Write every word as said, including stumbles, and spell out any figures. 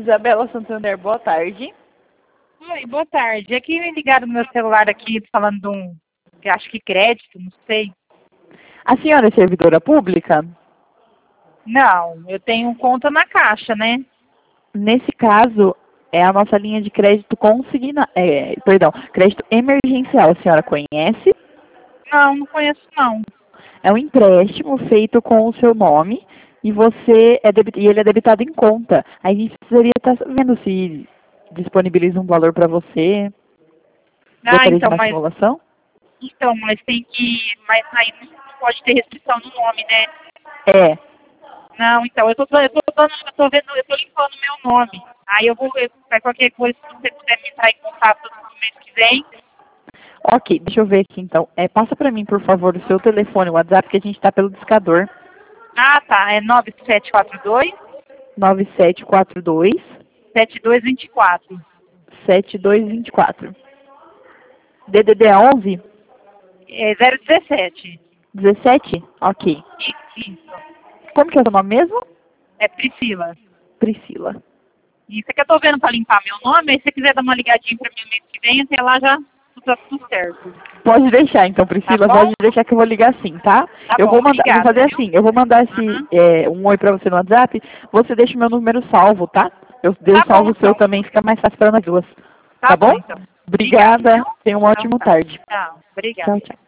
Isabela Santander, boa tarde. Oi, boa tarde. Aqui me ligaram no meu celular aqui falando de um, que acho que crédito, não sei. A senhora é servidora pública? Não, eu tenho conta na Caixa, né? Nesse caso, é a nossa linha de crédito consigna... É, perdão, crédito emergencial. A senhora conhece? Não, não conheço não. É um empréstimo feito com o seu nome e você é debit... e ele é debitado em conta. Aí a gente precisaria estar vendo se disponibiliza um valor para você. Ah, Gostaria de então, uma mas simulação? então, mas tem que, mas aí não pode ter restrição no nome, né? É. Não, então, eu tô, eu tô, dando, eu tô vendo, eu tô limpando meu nome. Aí eu vou ver qualquer coisa, se você puder me entrar em contato no mês que vem. Ok, deixa eu ver aqui então. É, passa para mim, por favor, o seu telefone, o WhatsApp, que a gente está pelo discador. Ah, tá, é nove sete quatro dois, nove sete quatro dois, sete dois dois quatro. sete dois dois quatro. D D D é onze? É zero dezessete. dezessete? Ok. Isso, Como que é o seu nome mesmo? é Priscila. Priscila. Isso é que eu tô vendo para limpar meu nome, aí se você quiser dar uma ligadinha para mim no mês que vem, até lá já tá tudo certo. Pode deixar, então, Priscila, Tá bom? pode deixar que eu vou ligar sim, tá? Tá Eu bom, vou mandar, vou obrigada, fazer viu? assim, eu vou mandar esse Uhum. é, um oi pra você no WhatsApp, você deixa o meu número salvo, tá? Eu Tá deixo bom, salvo o seu então. também, fica mais fácil para nós duas. Tá Tá bom, bom? então. Obrigada, Obrigada, viu? tenha uma Então ótima tá. tarde. Tchau. Obrigada. Tchau, tchau.